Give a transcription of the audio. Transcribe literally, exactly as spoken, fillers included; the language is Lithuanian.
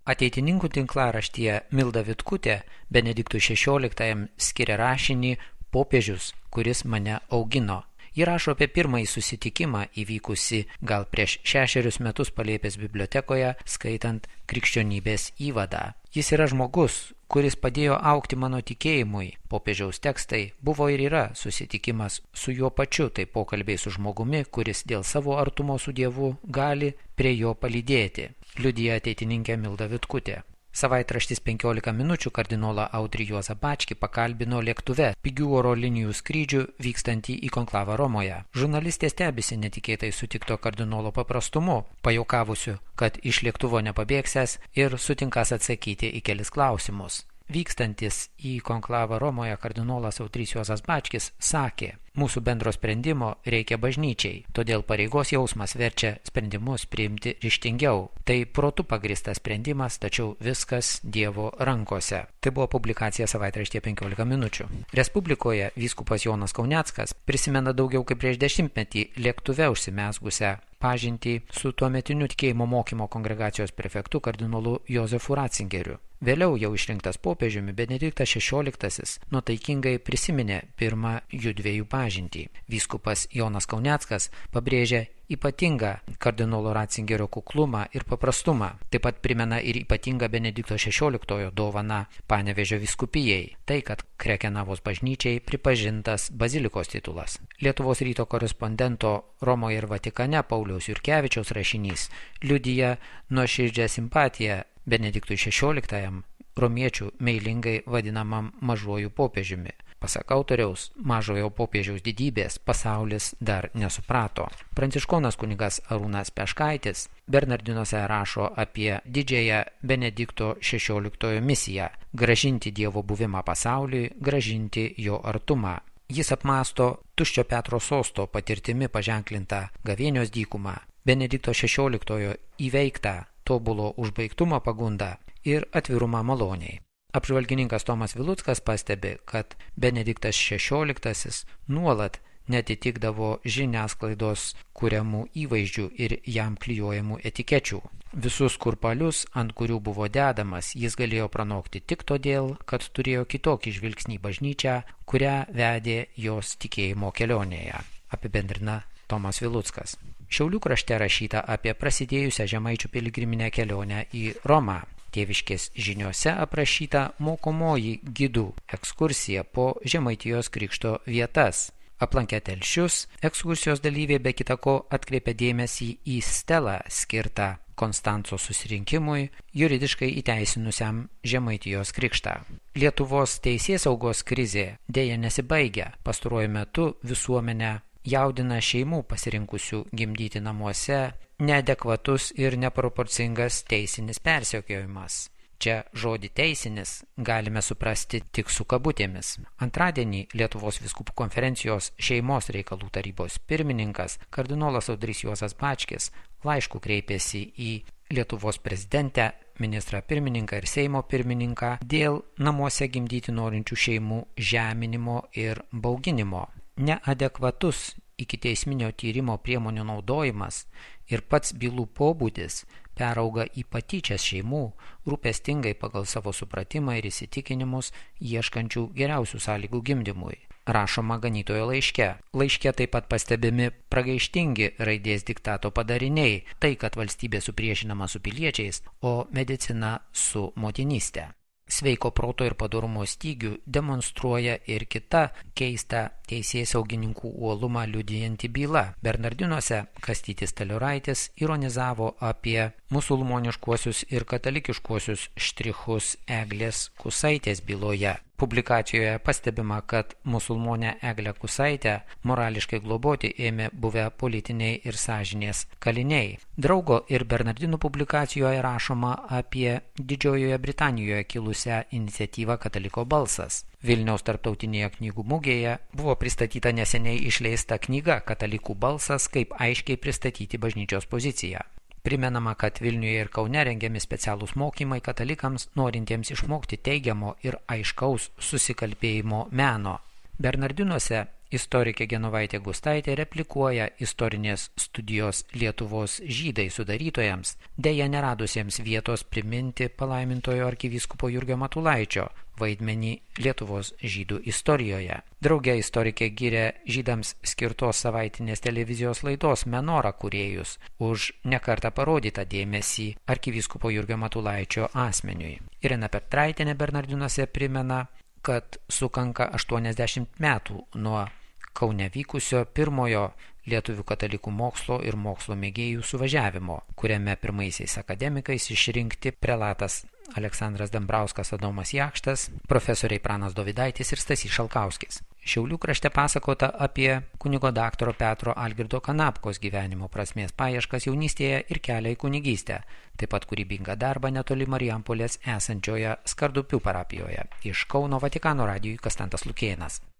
Ateitininkų tinklaraštyje Milda Vitkutė Benediktui šešioliktajam skiria rašinį Popiežius, kuris mane augino. Ji rašo apie pirmąjį susitikimą įvykusi gal prieš šešerius metus Palėpės bibliotekoje, skaitant krikščionybės įvadą. Jis yra žmogus, kuris padėjo augti mano tikėjimui. Popiežiaus tekstai buvo ir yra susitikimas su juo pačiu, tai pokalbiai su žmogumi, kuris dėl savo artumo su Dievu gali prie jo palydėti, liudija ateitininkė Milda Vitkutė. Savaitraštis penkiolika minučių kardinolą Audrį Juozą Bačkį pakalbino lėktuve pigių oro linijų skrydžių vykstantį į konklavą Romoje. Žurnalistė stebisi netikėtai sutikto kardinolo paprastumu, pajuokavusiu, kad iš lėktuvo nepabėgsęs ir sutinkas atsakyti į kelis klausimus. Vykstantis į konklavą Romoje kardinolas Audrys Juozas Bačkis sakė: mūsų bendro sprendimo reikia bažnyčiai, todėl pareigos jausmas verčia sprendimus priimti ryžtingiau. Tai protu pagristas sprendimas, tačiau viskas Dievo rankose. Tai buvo publikacija savaitraštyje penkiolika minučių. Respublikoje vyskupas Jonas Kauneckas prisimena daugiau kaip prieš dešimtmetį lėktuve užsimezgusią pažintį su tuometiniu tikėjimo mokymo kongregacijos prefektu kardinolu Jozefu Ratzingeriu. Vėliau jau išrinktas popiežiumi Benediktas šešioliktasis nuotaikingai prisiminė pirmą jųdviejų pažintį. Vyskupas Jonas Kauneckas pabrėžė ypatingą kardinolo Ratzingerio kuklumą ir paprastumą. Taip pat primena ir ypatingą Benedikto šešioliktojo dovaną Panevėžio vyskupijai. Tai, kad Krekenavos bažnyčiai pripažintas bazilikos titulas. Lietuvos ryto korespondento Romoje ir Vatikane Pauliaus Jurkevičiaus rašinys liudija nuoširdžią simpatiją Benediktui šešioliktajam, romiečių meilingai vadinamam mažuoju popiežiumi. Pasak autoriaus, mažojo popiežiaus didybės pasaulis dar nesuprato. Pranciškonas kunigas Arūnas Peškaitis Bernardinuose rašo apie didžiąją Benedikto šešioliktojo misiją – grąžinti Dievo buvimą pasauliui, grąžinti jo artumą. Jis apmąsto tuščio Petro sosto patirtimi paženklintą gavėnios dykumą, Benedikto šešioliktojo įveiktą tobulo užbaigtumo pagundą ir atvirumą maloniai. Apžvalgininkas Tomas Viluckas pastebi, kad Benediktas šešioliktasis nuolat netitikdavo žiniasklaidos kuriamų įvaizdžių ir jam klijuojamų etikečių. Visus kurpalius, ant kurių buvo dedamas, jis galėjo pranokti tik todėl, kad turėjo kitokį žvilgsnį bažnyčią, kurią vedė jos tikėjimo kelionėje, apibendrina Tomas Viluckas. Šiaulių krašte rašyta apie prasidėjusią žemaičių piligriminę kelionę į Romą. Tėviškės žiniose aprašyta mokomoji gidų ekskursija po Žemaitijos krikšto vietas. Aplankę telšius, ekskursijos dalyviai be kitako atkreipė dėmesį į stelą skirtą Konstanco susirinkimui, juridiškai įteisinusiam Žemaitijos krikštą. Lietuvos teisėsaugos krizė dėja nesibaigia. Pastaruoju metu visuomenę jaudina šeimų pasirinkusių gimdyti namuose neadekvatus ir neproporcingas teisinis persekiojimas. Čia žodį teisinis galime suprasti tik su kabutėmis. Antradienį Lietuvos vyskupų konferencijos šeimos reikalų tarybos pirmininkas kardinolas Audrys Juozas Bačkis laišku kreipėsi į Lietuvos prezidentę, ministrą pirmininką ir Seimo pirmininką dėl namuose gimdyti norinčių šeimų žeminimo ir bauginimo. Neadekvatus ikiteisminio tyrimo priemonių naudojimas ir pats bylų pobūdis perauga į patyčias šeimų, rūpestingai pagal savo supratimą ir įsitikinimus ieškančių geriausių sąlygų gimdymui. Rašoma ganytojo laiške. Laiške taip pat pastebimi pragaištingi raidės diktato padariniai, tai kad valstybė supriešinama su piliečiais, o medicina su motinyste. Sveiko proto ir padorumo stygių demonstruoja ir kita keista teisėsaugininkų uolumą liudijanti byla. Bernardinuose Kastytis Talioraitis ironizavo apie musulmoniškuosius ir katalikiškuosius štrichus Eglės Kusaitės byloje. Publikacijoje pastebima, kad musulmonę Eglę Kusaitę morališkai globoti ėmė buvę politiniai ir sąžinės kaliniai. Draugo ir Bernardinų publikacijoje rašoma apie Didžiojoje Britanijoje kilusią iniciatyvą Kataliko balsas. Vilniaus tarptautinėje knygų mugėje buvo pristatyta neseniai išleista knyga Katalikų balsas, kaip aiškiai pristatyti bažnyčios poziciją. Primenama, kad Vilniuje ir Kaune rengiami specialūs mokymai katalikams norintiems išmokti teigiamo ir aiškaus susikalbėjimo meno. Bernardinuose Istorikė Genovaitė Gustaitė replikuoja istorinės studijos Lietuvos žydai sudarytojams, dėja neradusiems vietos priminti palaimintojo arkivyskupo Jurgio Matulaičio vaidmenį Lietuvos žydų istorijoje. Drauge istorikė giria žydams skirtos savaitinės televizijos laidos Menora kūrėjus už nekartą parodytą dėmesį arkivyskupo Jurgio Matulaičio asmeniui. Irena Petraitienė Bernardinuose primena, kad sukanka aštuoniasdešimt metų nuo Kaune vykusio pirmojo lietuvių katalikų mokslo ir mokslo mėgėjų suvažiavimo, kuriame pirmaisiais akademikais išrinkti prelatas Aleksandras Dambrauskas, Adomas Jakštas, profesoriai Pranas Dovydaitis ir Stasys Šalkauskis. Šiaulių krašte pasakota apie kunigo daktaro Petro Algirdo Kanapkos gyvenimo prasmės paieškas jaunystėje ir kelią į kunigystę, taip pat kūrybingą darbą netoli Marijampolės esančioje Skardupių parapijoje. Iš Kauno Vatikano radijui Konstantas Lukėnas.